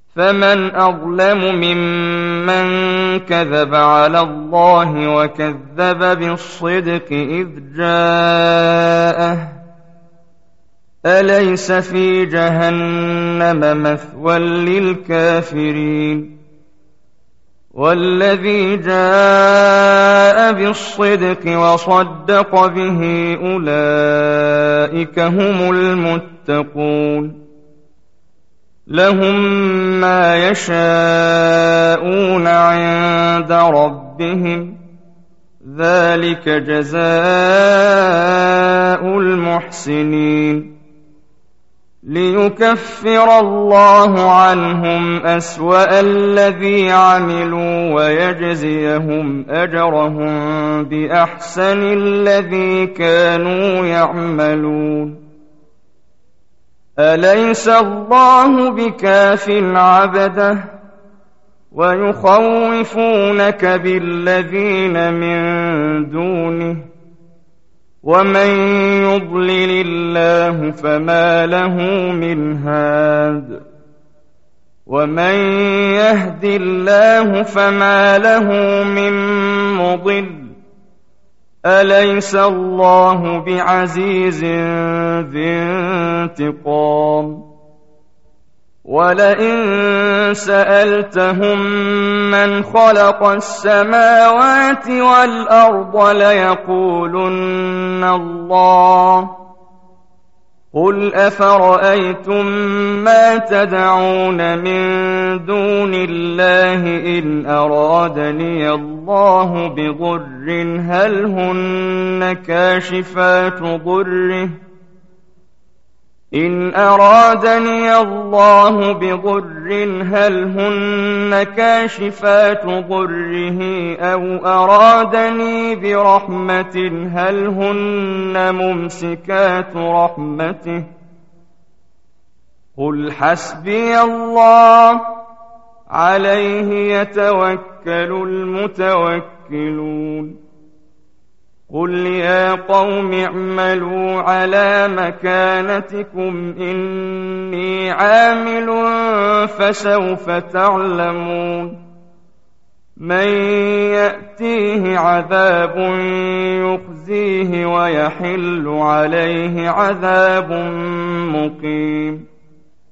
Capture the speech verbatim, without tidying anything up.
فمن أظلم ممن كذب على الله وكذب بالصدق إذ جاءه أليس في جهنم مثوى للكافرين والذي جاء بالصدق وصدق به أولئك هم المتقون لهم ما يشاءون عند ربهم ذلك جزاء المحسنين ليكفر الله عنهم أسوأ الذي عملوا ويجزيهم أجرهم بأحسن الذي كانوا يعملون أليس الله بكاف عبده ويخوفونك بالذين من دونه ومن يضلل الله فما له من هاد ومن يهد الله فما له من مضل أليس الله بعزيز ذي انتقام ولئن سألتهم من خلق السماوات والأرض ليقولن الله قل أفرأيتم ما تدعون من دون الله إن أرادني الله بضر هل هن كاشفات ضره إن أرادني الله بضر هل هن كاشفات ضره أو أرادني برحمة هل هن ممسكات رحمته قل حسبي الله عليه يتوكل المتوكلون قل يا قوم اعملوا على مكانتكم إني عامل فسوف تعلمون من يأتيه عذاب يخزيه ويحل عليه عذاب مقيم